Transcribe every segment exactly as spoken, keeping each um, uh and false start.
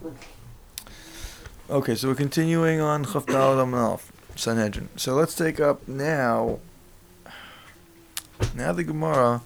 Okay, so we're continuing on Chaf Daled Amud Aleph, Sanhedrin. So let's take up now. Now the Gemara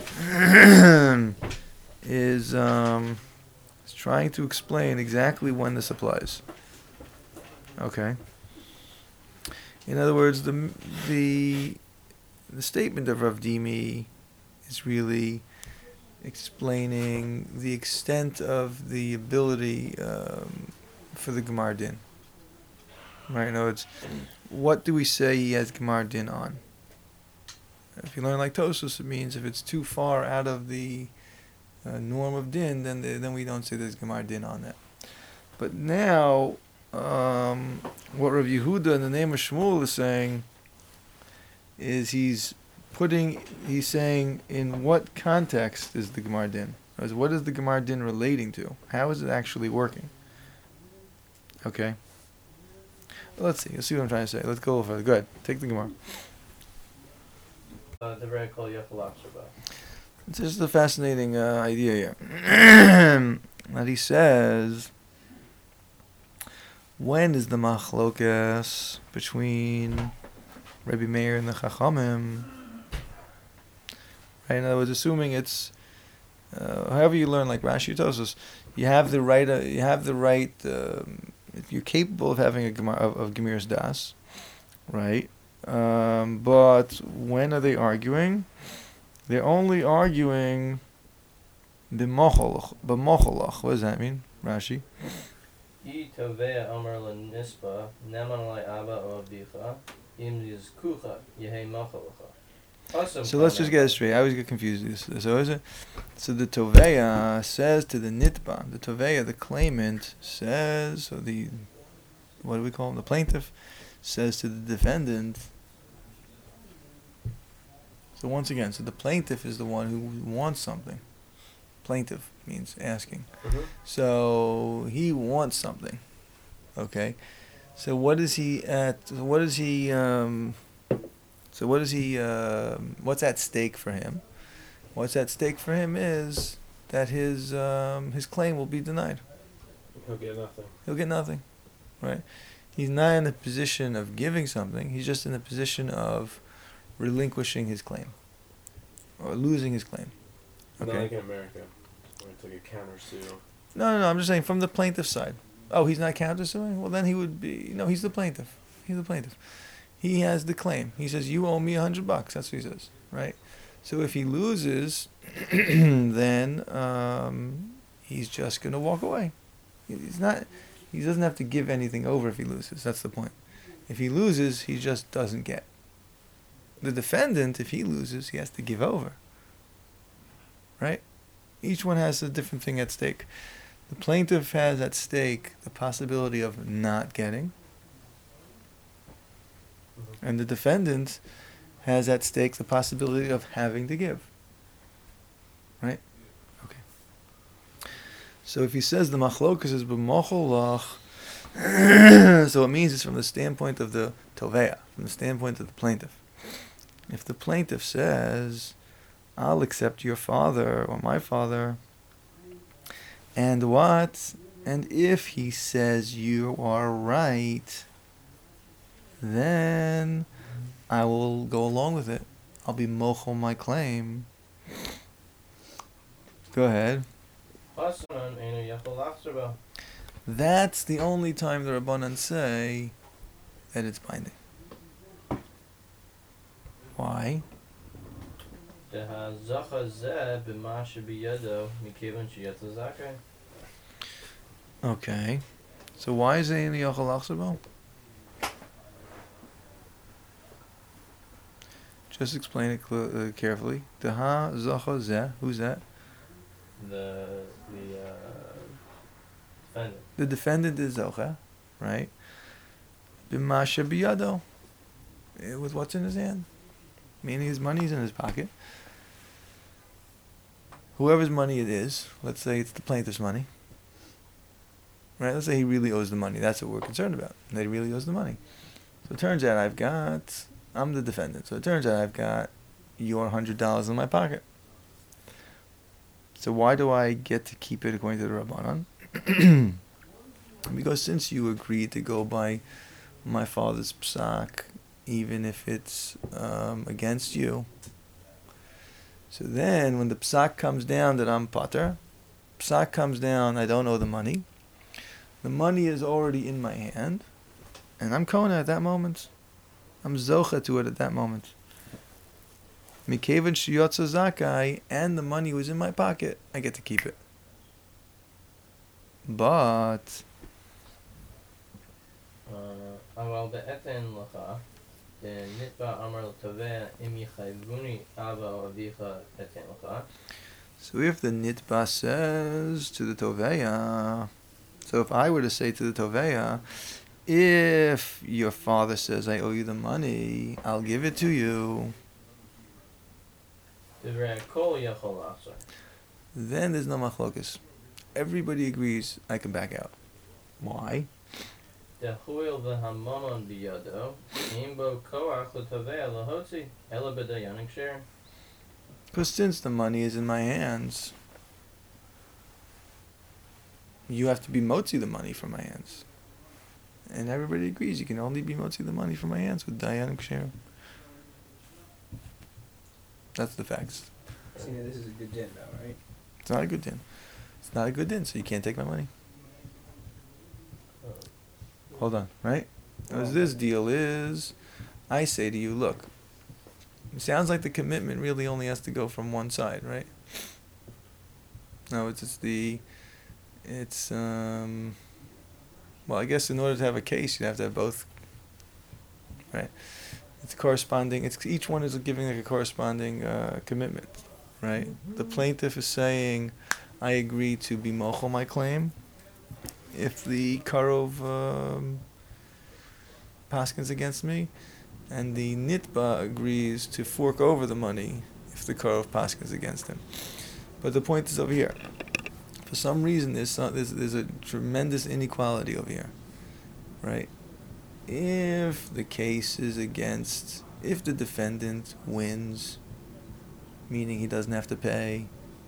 is um, is trying to explain exactly when this applies. Okay. In other words, the the the statement of Rav Dimi is really explaining the extent of the ability um, for the Gemar Din. Right? No, it's what do we say he has Gemar Din on? If you learn like Tosos, it means if it's too far out of the uh, norm of Din, then the, then we don't say there's Gemar Din on that. But now, um, what Rav Yehuda in the name of Shmuel is saying is he's putting, he's saying in what context is the Gemar Din? As what is the Gemar Din relating to? How is it actually working? Okay. Let's see. Let's see what I'm trying to say. Let's go over it. Go ahead. Take the Gemara. Uh, the very call Yafalach Shabbat. This is a fascinating uh, idea here. That he says, when is the machlokas between Rabbi Meir and the Chachamim? Right, in other words, assuming it's uh, however you learn, like Rashi Tosos, you have the right. Uh, you have the right. Um, you're capable of having a gemar of, of Gemir's das, right? Um, but when are they arguing? They're only arguing b'mocholach. B'mocholach. What does that mean, Rashi? I tovea amar l'nispa neman alei abba o avicha im yizkucha yehei machalacha. So let's just get it straight. I always get confused. So is it? So the Toveya says to the Nitba, the Toveya, the claimant, says, or the, what do we call him? The plaintiff says to the defendant. So once again, so the plaintiff is the one who wants something. Plaintiff means asking. Mm-hmm. So he wants something. Okay. So what is he at? What is he? Um, So what is he? Uh, what's at stake for him? What's at stake for him is that his um, his claim will be denied. He'll get nothing. He'll get nothing, right? He's not in the position of giving something. He's just in the position of relinquishing his claim or losing his claim. Okay. Not like in America, where it's like a counter sue. No, no, no. I'm just saying from the plaintiff's side. Oh, he's not countersuing? Well, then he would be. No, he's the plaintiff. He's the plaintiff. He has the claim. He says, you owe me a hundred bucks. That's what he says, right? So if he loses, then um, he's just going to walk away. He's not. He doesn't have to give anything over if he loses. That's the point. If he loses, he just doesn't get. The defendant, if he loses, he has to give over. Right? Each one has a different thing at stake. The plaintiff has at stake the possibility of not getting. And the defendant has at stake the possibility of having to give. Right? Okay. So if he says the machlokas is b'mocholach, so it means it's from the standpoint of the toveya, from the standpoint of the plaintiff. If the plaintiff says, I'll accept your father or my father, and what? And if he says you are right, then I will go along with it. I'll be mochel my claim. Go ahead. That's the only time the Rabbanan say that it's binding. Why? Okay. So why is it in the Yochel Achsabo? Just explain it cl- uh, carefully. Deha zacha zeh. Who's that? The the uh, defendant. The defendant is zocha, right? B'masha biyado. With what's in his hand, meaning his money's in his pocket. Whoever's money it is, let's say it's the plaintiff's money. Right? Let's say he really owes the money. That's what we're concerned about. That he really owes the money. So it turns out I've got. I'm the defendant, so it turns out I've got your hundred dollars in my pocket. So why do I get to keep it according to the Rabbanan? Because since you agreed to go by my father's psak, even if it's um, against you, so then when the psak comes down that I'm pater, psak comes down, I don't owe the money. The money is already in my hand, and I'm kona at that moment. I'm zocha to it at that moment. Mikevan shiyotza zakai, and the money was in my pocket, I get to keep it. But אבל בעתן לך, נתבע אמר לתובע אם יחייבוני אבא או אביך אתן לך. so if the nitba says to the toveya, so if I were to say to the toveya, if your father says I owe you the money, I'll give it to you, דברי הכל יכול לעשות. then there's no machlokas. Everybody agrees I can back out. Why? דהואיל והממון בידו, אין בו כוח לתובע להוציא, אלא בדיין כשרים. Because since the money is in my hands, you have to be motzi the money from my hands. And everybody agrees you can only be motzi the money from my hands with dayan ksherim. That's the facts. So, you know, this is a good din, though, right? It's not a good din. It's not a good din, so you can't take my money. Hold on, right? Because this deal is, I say to you, look, it sounds like the commitment really only has to go from one side, right? No, it's just the, it's, um, well, I guess in order to have a case, you have to have both, right? It's corresponding, it's each one is giving like a corresponding uh, commitment, right? The plaintiff is saying, I agree to be mochel my claim if the karov um, paskins against me, and the nitba agrees to fork over the money if the karov paskins against him. But the point is over here. For some reason, there's, some, there's there's a tremendous inequality over here, right? If the case is against, if the defendant wins, meaning he doesn't have to pay.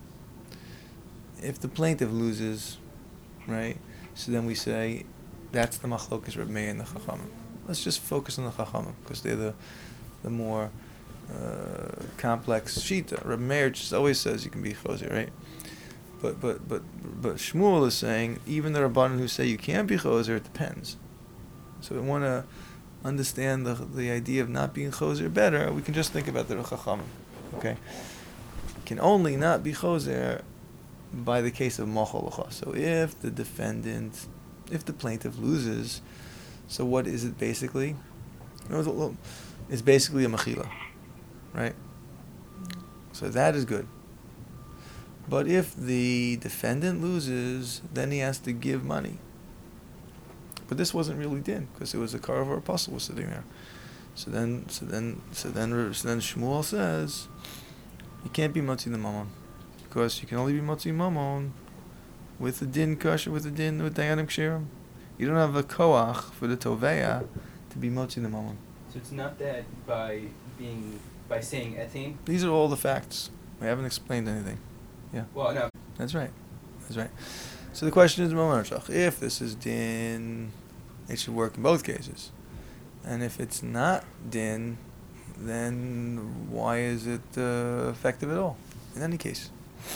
If the plaintiff loses, right? So then we say, that's the machlokas Reb Meir and the Chachamim. Let's just focus on the Chachamim, because they're the the more uh, complex shita. Reb Meir just always says you can be choser, right? But but but but Shmuel is saying even the Rabbanan who say you can't be choser, it depends. So we want to understand the the idea of not being choser better. We can just think about the Chachamim, okay? Can only not be choser by the case of mochel l'cha. So if the defendant, if the plaintiff loses, so what is it basically? It's basically a mechila, right? So that is good. But if the defendant loses, then he has to give money. But this wasn't really din, because it was a karav or apostle was sitting there. So then, so then, so then, so then Shmuel says, you can't be motzi the mamon, because you can only be motzi mamon with the din kasher, with the din with dayanim ksherim. You don't have a koach for the toveya to be motzi the mamon. So it's not that by being by saying etim. These are all the facts. We haven't explained anything. Yeah. Well, no. That's right. That's right. So the question is, if this is din, it should work in both cases. And if it's not din, then why is it uh, effective at all? In any case.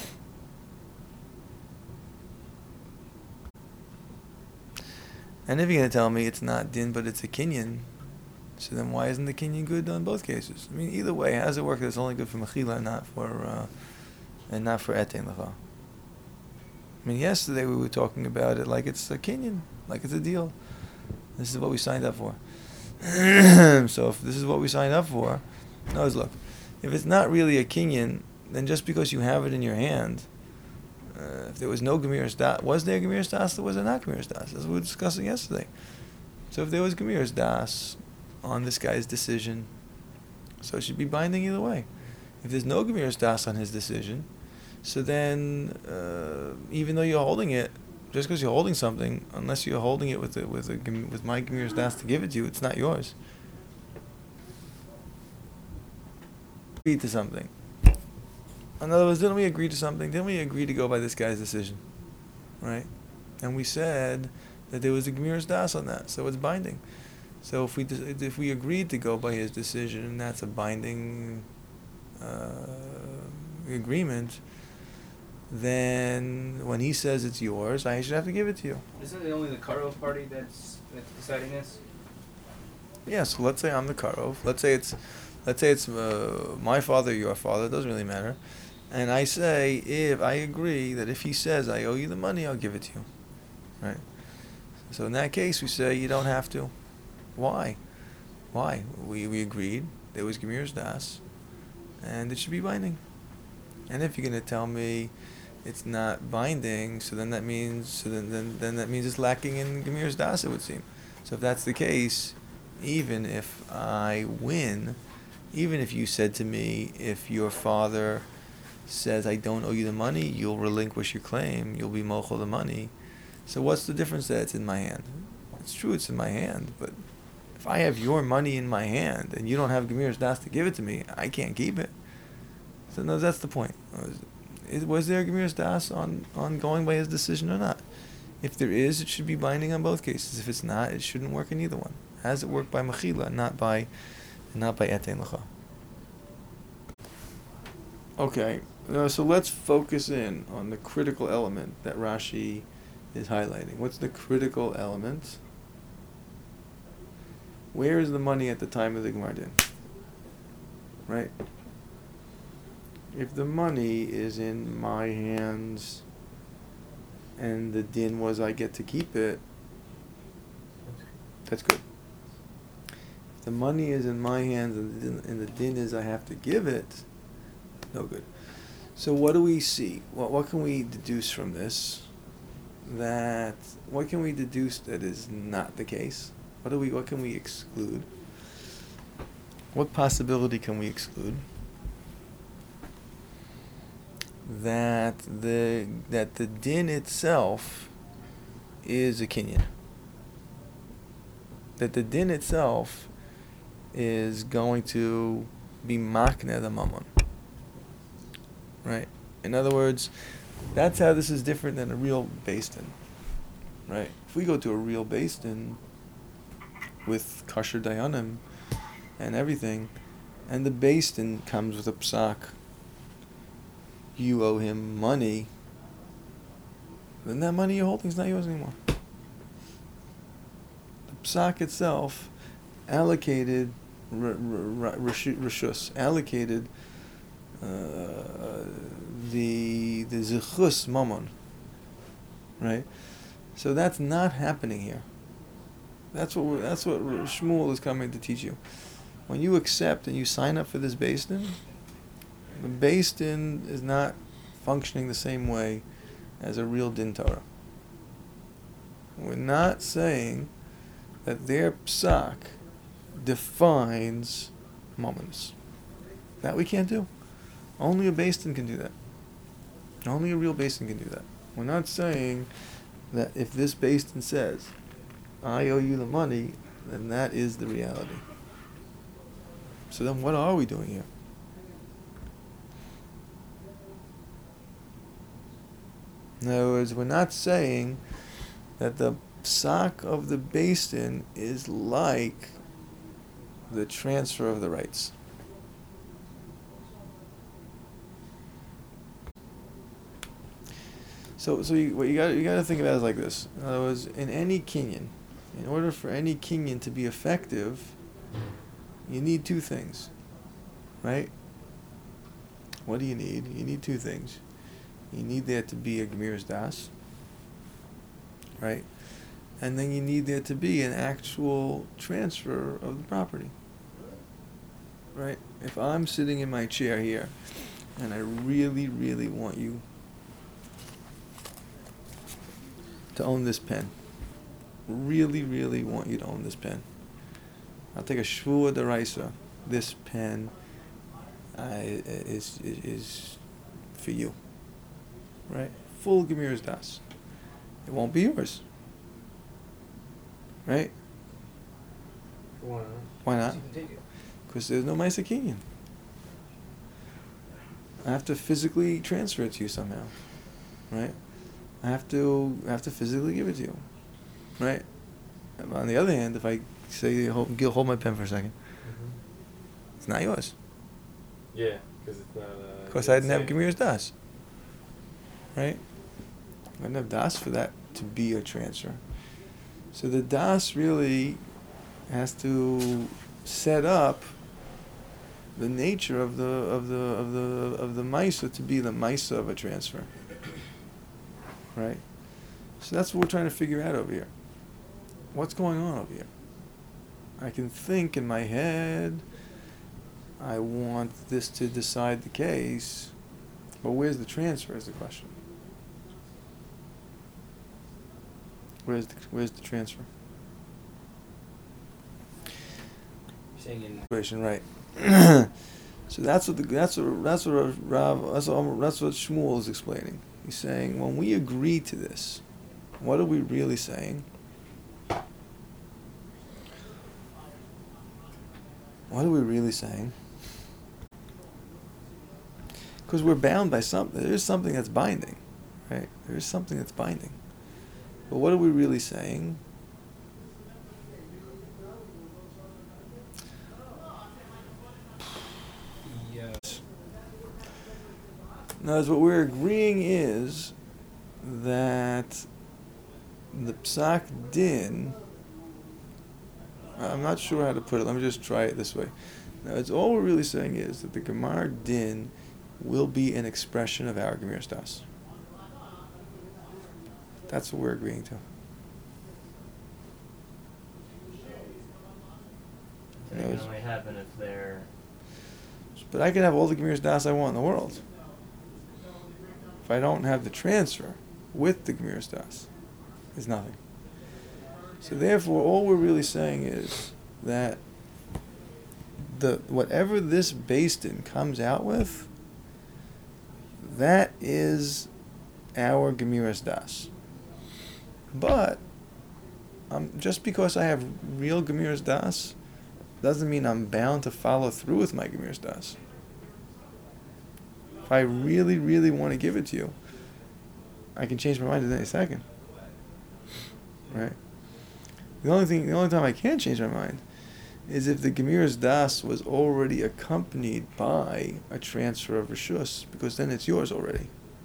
And if you're going to tell me it's not din, but it's a kinyan, so then why isn't the kinyan good in both cases? I mean, either way, how does it work that it's only good for mechila and not for uh, and not for etein lecha? I mean, yesterday we were talking about it like it's a kinyan, like it's a deal. This is what we signed up for. So if this is what we signed up for, no, look, if it's not really a kinyan, then just because you have it in your hand, uh, if there was no Gemiras Das, was there Gemiras Das or was there not Gemiras Das? That's what we were discussing yesterday. So if there was Gemiras Das on this guy's decision, so it should be binding either way. If there's no Gemiras Das on his decision, so then uh, even though you're holding it, just because you're holding something, unless you're holding it with the, with a, with my Gemiras Das to give it to you, it's not yours. Agree to something. In other words, didn't we agree to something? Didn't we agree to go by this guy's decision? Right? And we said, that there was a Gemiras Das on that, so it's binding. So if we de- if we agreed to go by his decision, and that's a binding uh, agreement, then when he says it's yours, I should have to give it to you. Isn't it only the Karov party that's that's deciding this? Yeah, so let's say I'm the Karov. Let's say it's, let's say it's uh, my father, your father. It doesn't really matter. And I say, if I agree that if he says I owe you the money, I'll give it to you, right? So in that case, we say you don't have to. Why? Why? We we agreed there was Gemiras Das, and it should be binding. And if you're gonna tell me it's not binding, so then that means so then then, then that means it's lacking in Gemiras Das, it would seem. So if that's the case, even if I win, even if you said to me, if your father says I don't owe you the money, you'll relinquish your claim, you'll be mochel the money. So what's the difference that it's in my hand? It's true it's in my hand, but if I have your money in my hand and you don't have Gemiras Das to give it to me, I can't keep it. So no, that's the point. Was, was there a Gemiras Das on, on going by his decision or not? If there is, it should be binding on both cases. If it's not, it shouldn't work in either one. Has it worked by Mechila, not by not by Etein Lecha. Okay, uh, so let's focus in on the critical element that Rashi is highlighting. What's the critical element? Where is the money at the time of the Gemar Din? Right? If the money is in my hands and the din was I get to keep it, that's good. If the money is in my hands and the din, and the din is I have to give it, no good. So what do we see? What what can we deduce from this? That what can we deduce that is not the case? What do we what can we exclude? What possibility can we exclude? That the that the din itself is a kinyan. That the din itself is going to be makneh the mammon. Right? In other words, that's how this is different than a real beis din. Right? If we go to a real beis din with kosher dayanim and everything, and the beis din comes with a psak, you owe him money, then that money you're holding is not yours anymore. The psak itself allocated r- r- r- rishus, allocated uh, the the zechus mammon, right? So that's not happening here. That's what we're, that's what Shmuel is coming to teach you. When you accept and you sign up for this beis din, the beis din is not functioning the same way as a real din Torah. We're not saying that their psak defines moments. That we can't do. Only a beis din can do that. Only a real beis din can do that. We're not saying that if this beis din says, I owe you the money, then that is the reality. So then what are we doing here? In other words, we're not saying that the psak of the beis din is like the transfer of the rights. So, so you, what you got you got to think about it like this. In other words, in any kinyan, in order for any kinyan to be effective, you need two things, right? What do you need? You need two things. You need there to be a Gemiras Das, right? And then you need there to be an actual transfer of the property, right? If I'm sitting in my chair here, and I really, really want you to own this pen, really, really want you to own this pen, I'll take a shvua deraisa. This pen uh, is, is is for you, right? Full Gemiras Das. It won't be yours, right? Why not? Why not? Because there's no Ma'aser Kinyan. I have to physically transfer it to you somehow, right? I have to I have to physically give it to you. right? And on the other hand, if I say, hold, Gil, hold my pen for a second, Mm-hmm. it's not yours. Yeah, because it's not. Uh, Because you I didn't have say- Gemir's Das. Right? I didn't have Das for that to be a transfer. So the Das really has to set up the nature of the of the of the of the Maisa to be the Maisa of a transfer. Right? So that's what we're trying to figure out over here. What's going on over here? I can think in my head, I want this to decide the case, but where's the transfer is the question. Where's the, where's the transfer? You're saying in Situation, right. So that's what the, that's what that's what Rav that's what, that's what Shmuel is explaining. He's saying when we agree to this, what are we really saying? What are we really saying? Because we're bound by something. There is something that's binding, right? There is something that's binding. But what are we really saying? yes. In other words, what we're agreeing is that the Psak Din, I'm not sure how to put it, let me just try it this way. Now, it's all we're really saying is that the Gemar Din will be an expression of our Gemir Stas. That's what we're agreeing to. So it can only happen if they're. But I can have all the Gemir Das I want in the world. If I don't have the transfer with the Gemir Das, it's nothing. So therefore, all we're really saying is that the whatever this based in comes out with, that is our Gemiras Das. But um, just because I have real Gemiras Das doesn't mean I'm bound to follow through with my Gemiras Das. If I really, really want to give it to you, I can change my mind at any second. Right? The only thing, the only time I can't change my mind is if the Gemiras Das was already accompanied by a transfer of Rishus, because then it's yours already.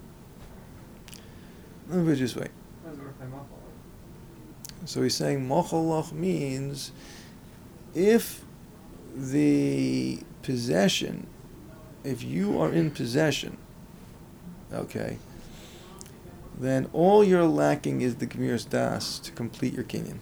Let me put it this way. So he's saying Mocholach means if the possession, if you are in possession, okay, then all you're lacking is the Gemiras Das to complete your kinyan.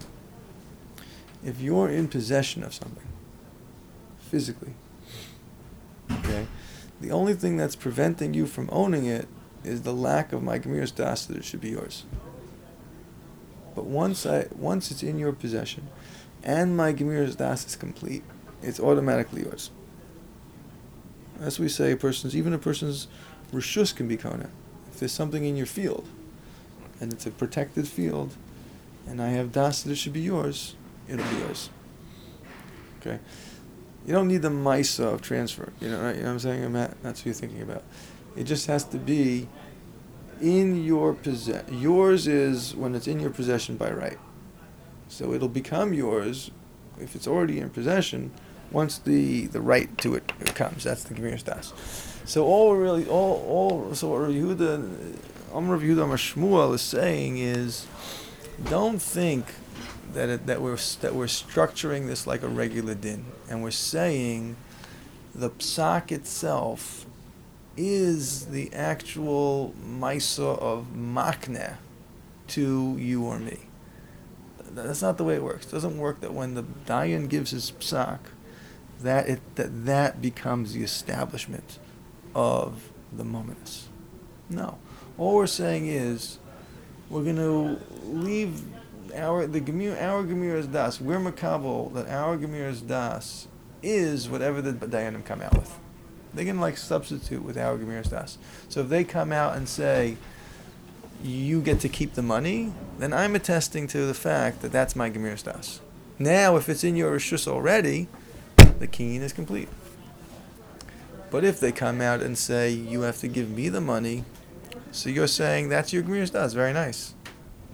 If you're in possession of something, physically, okay, the only thing that's preventing you from owning it is the lack of my Gemiras Das that it should be yours. But once I once it's in your possession, and my Gemiras Das is complete, it's automatically yours. As we say, a person's even a person's Rishus can be Kona. If there's something in your field, and it's a protected field, and I have Das that it should be yours, it'll be yours. Okay? You don't need the Maisa of transfer. You know, right? You know what I'm saying, Matt? That's what you're thinking about. It just has to be in your possession. Yours is when it's in your possession by right. So it'll become yours if it's already in possession once the, the right to it comes. That's the Gemiras Das. So all really, all, all, so what Rav Yehuda, Amar Rav Yehuda Amar Shmuel is saying is, don't think that it, that we're that we're structuring this like a regular din, and we're saying the psak itself is the actual maisa of makneh to you or me. That's not the way it works. It doesn't work that when the dayan gives his psak, that it that that becomes the establishment of the mominus. No, all we're saying is we're going to leave our the gemir our Gemiras Das. We're makabel that our Gemiras Das is whatever the dayanim come out with. They can like substitute with our Gemiras Das. So if they come out and say you get to keep the money, then I'm attesting to the fact that that's my Gemiras Das. Now, if it's in your Rishus already, the kinyan is complete. But if they come out and say you have to give me the money, so you're saying that's your Gemiras Das. Very nice.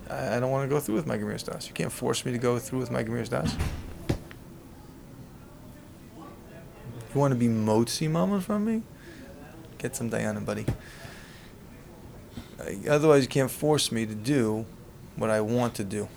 I, I don't want to go through with my Gemiras Das. You can't force me to go through with my Gemiras Das. You want to be motzi mama from me? Get some Diana, buddy. Uh, otherwise, you can't force me to do what I want to do.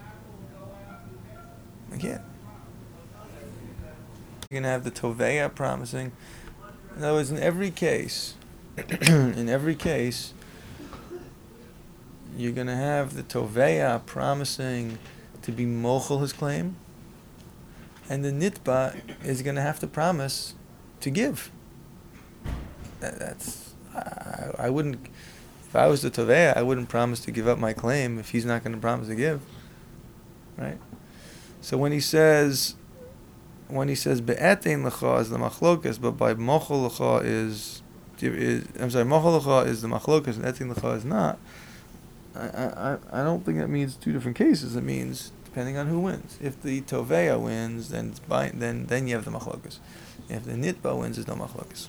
I can't. You're going to have the Toveya promising. In other words, in every case, in every case, you're going to have the Toveya promising to be mochel his claim, and the Nitba is going to have to promise to give. That, that's, I, I wouldn't, if I was the Toveya, I wouldn't promise to give up my claim if he's not going to promise to give. Right? So when he says, when he says be'etein lecha is the machlokas, but by mochel lecha is, is, I'm sorry, mochel lecha is the machlokas and etein lecha is not. I, I I don't think that means two different cases. It means depending on who wins. If the Toveya wins, then it's by, then then you have the machlokas. If the Nitba wins, there's no machlokas.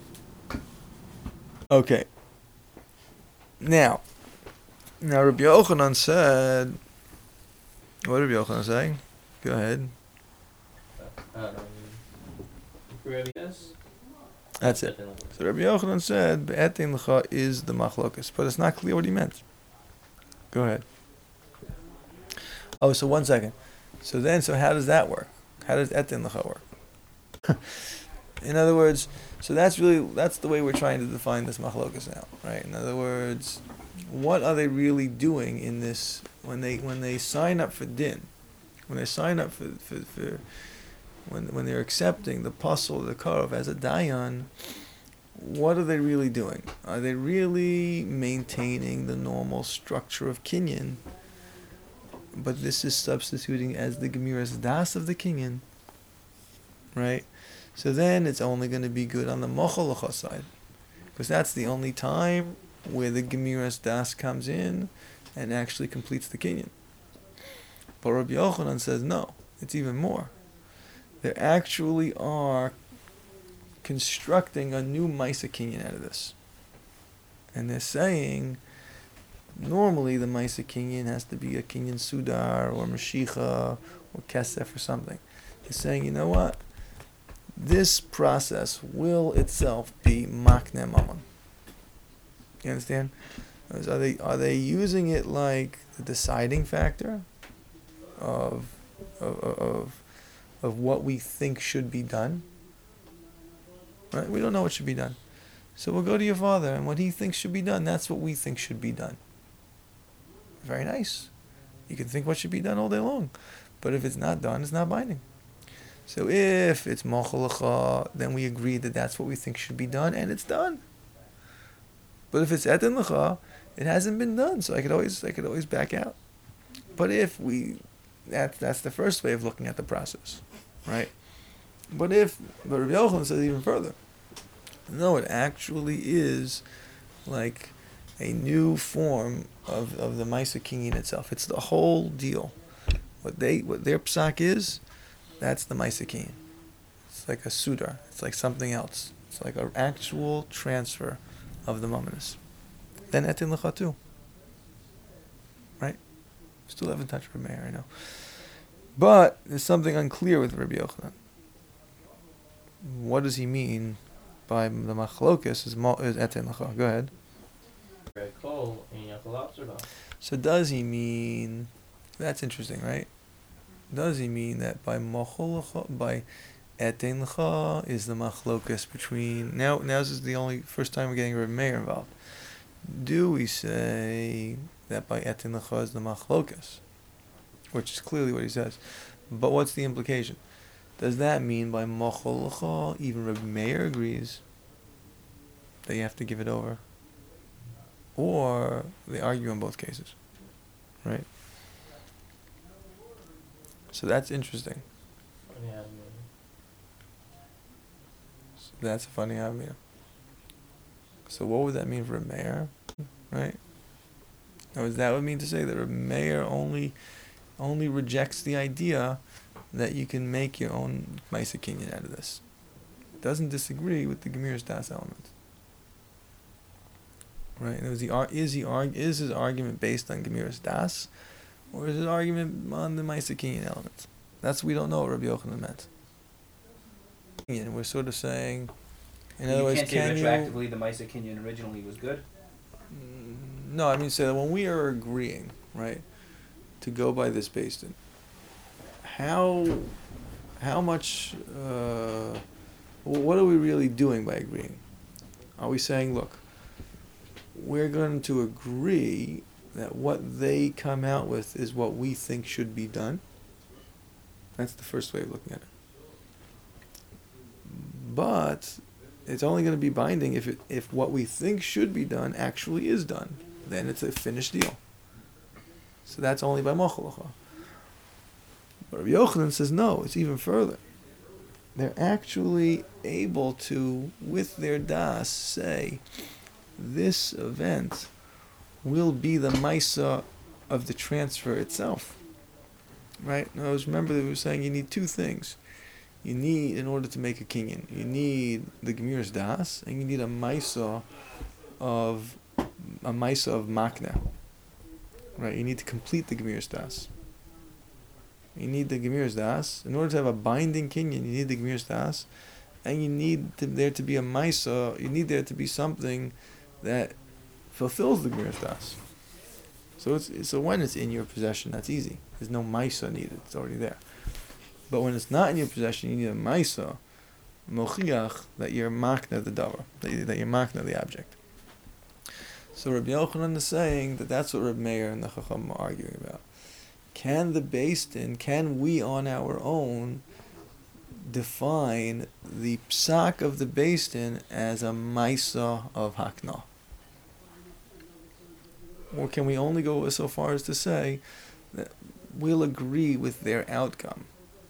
Okay. Now, now Rabbi Yochanan said, what did Rabbi Yochanan say? Go ahead. Um, yes. That's it. So Rabbi Yochanan said, be'etein lecha is the machlokas, but it's not clear what he meant. Go ahead. Oh, so one second. So then, so how does that work? How does etein lecha work? In other words, so that's really, that's the way we're trying to define this machlokas now, right? In other words, what are they really doing in this, when they when they sign up for din, when they sign up for, for, for when when they're accepting the pasul, the karov as a dayan, what are they really doing? Are they really maintaining the normal structure of kinyan, but this is substituting as the gemiras das of the kinyan, right? So then it's only going to be good on the mochel lecha side, because that's the only time where the gemiras das comes in and actually completes the kinyan. But Rabbi Yochanan says no, it's even more. They actually are constructing a new Maisa Kinyan out of this. And they're saying, normally the Maisa Kinyan has to be a Kinyan Sudar or Mashicha or Kesef or something. They're saying, you know what? This process will itself be Makne Mammon. You understand? Are they, are they using it like the deciding factor of of of, of what we think should be done? Right? We don't know what should be done. So we'll go to your father, and what he thinks should be done, that's what we think should be done. Very nice. You can think what should be done all day long. But if it's not done, it's not binding. So if it's mochel lecha, then we agree that that's what we think should be done, and it's done. But if it's etein lecha, it hasn't been done, so I could always I could always back out. But if we, that, that's the first way of looking at the process, right? But if, but Rabbi Yochanan says even further. No, it actually is like a new form of, of the Maisa Kinyan itself. It's the whole deal. What they what their psak is, that's the Maisa Kinyan. It's like a sudar. It's like something else. It's like an actual transfer of the mominus. Then etein lecha too. Right? Still haven't touched Rabbi Meir, I know. But there's something unclear with Rabbi Yochanan. What does he mean by the machlokas is, mo- is etein lecha? Go ahead. So does he mean, that's interesting, right? Does he mean that by mochel lecha, by etein lecha is the machlokas between, now now this is the only first time we're getting Rabbi Meir involved. Do we say that by etein lecha is the machlokas? Which is clearly what he says. But what's the implication? Does that mean by mochel lecha, even Rabbi Meir agrees that you have to give it over? Or they argue in both cases, right? So that's interesting. So that's a funny idea. So what would that mean for a mayor, right? Now, that would mean to say that a mayor only only rejects the idea that you can make your own Maisa Kinyan out of this. It doesn't disagree with the Gemiras Das element. Right? And was the, is, the, is his argument based on Gemiras Das, or is it an argument on the Maisa Kinyan element? That's we don't know what Rabbi Yochanan meant. And we're sort of saying, in you other words, can't can say you? retroactively the Maisa Kinyan originally was good. Mm, No, I mean, say that when we are agreeing, right, to go by this based in, how, how much, uh, what are we really doing by agreeing? Are we saying, look, we're going to agree that what they come out with is what we think should be done? That's the first way of looking at it. But it's only going to be binding if it, if what we think should be done actually is done. Then it's a finished deal. So that's only by mochalacha. But Rabbi Yochanan says no, it's even further. They're actually able to, with their das, say, this event will be the maisa of the transfer itself. Right? Now, remember that we were saying you need two things. You need, in order to make a kinyan, you need the Gemir's das, and you need a maisa of a maisa of makna. Right? You need to complete the Gemir's das. You need the Gemir's das. In order to have a binding kinyan, you need the Gemir's das, and you need to, there to be a maisa. You need there to be something that fulfills the Gemir's das. So it's so when it's in your possession, that's easy. There's no maisa needed; it's already there. But when it's not in your possession, you need a maisa, mochiach, that you're makna the davar, that, you, that you're makna the object. So Rabbi Yochanan is saying that that's what Rabbi Meir and the Chacham are arguing about. Can the Beis Din, can we on our own define the psak of the Beis Din as a maisa of hakna? Or can we only go so far as to say that we'll agree with their outcome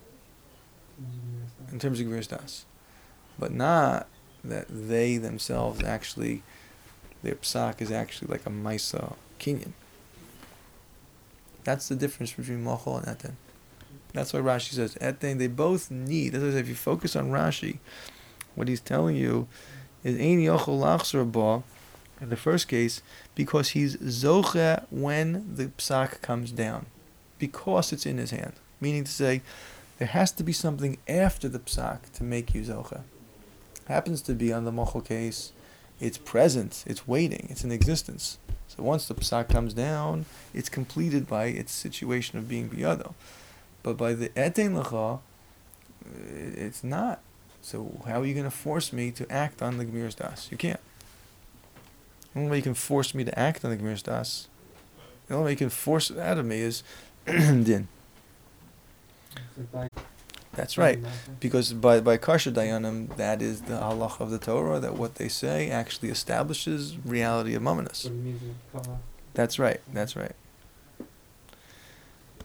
in terms of Gemir's das, but not that they themselves actually, their psak is actually like a maisa kinyan. That's the difference between mochel and eten. That's why Rashi says eten, they both need. That's why if you focus on Rashi, what he's telling you is ein yochel lachzor ba, in the first case, because he's zoche when the psak comes down, because it's in his hand. Meaning to say, there has to be something after the psak to make you zoche. Happens to be on the mochel case, it's present, it's waiting, it's in existence. So once the psak comes down, it's completed by its situation of being biyado. But by the etein lecha, it's not. So how are you going to force me to act on the Gemir's das? You can't. The only way you can force me to act on the Gemir's das, the only way you can force it out of me is din. That's right. Because by by Kasher Dayanim, that is the halach of the Torah, that what they say actually establishes reality of Mamonos. That's right, that's right.